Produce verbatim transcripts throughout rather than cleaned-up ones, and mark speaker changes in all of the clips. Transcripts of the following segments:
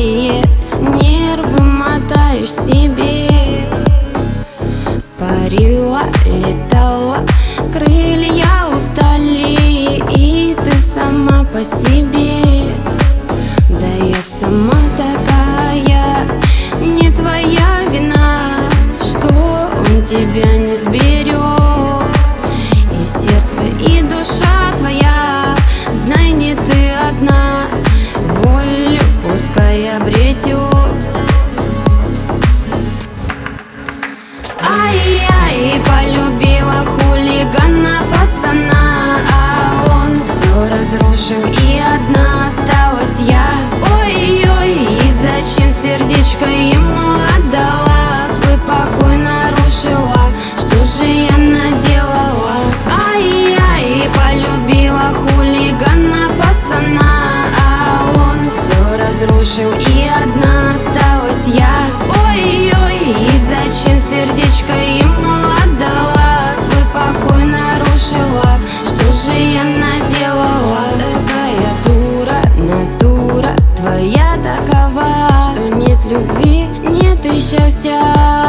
Speaker 1: тает, нервы мотаешь себе. Парила, летала, крылья устали, и ты сама по себе. Да я сама такая, не твоя вина, что он тебя не сберег. И сердце, и душа твоя, знай, не ты одна, волю пускай обретет. Ай-яй, полюбила хулигана пацана, а он все разрушил, и одна осталась я. Ой-ой, и зачем сердечко ему отдала, свой покой нарушила, что же я наделала? Ай-яй, полюбила хулигана пацана, а он все разрушил, и одна осталась я. Ой-ой, и зачем сердечко ему отдала, свой покой нарушила, что же я наделала? Такая дура, натура твоя такова, что нет любви, нет и счастья.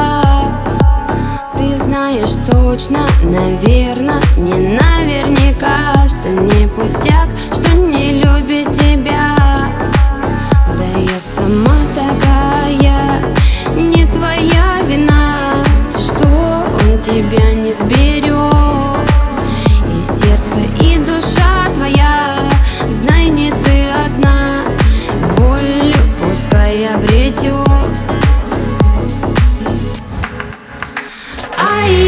Speaker 1: Ты знаешь точно, наверно, не наверняка, что не пустяк, что не любит тебя. Да я сама такая, не твоя вина, что он тебя не сберег. И сердце, и душа твоя, знай, не ты одна, волю пускай обретет. Ай,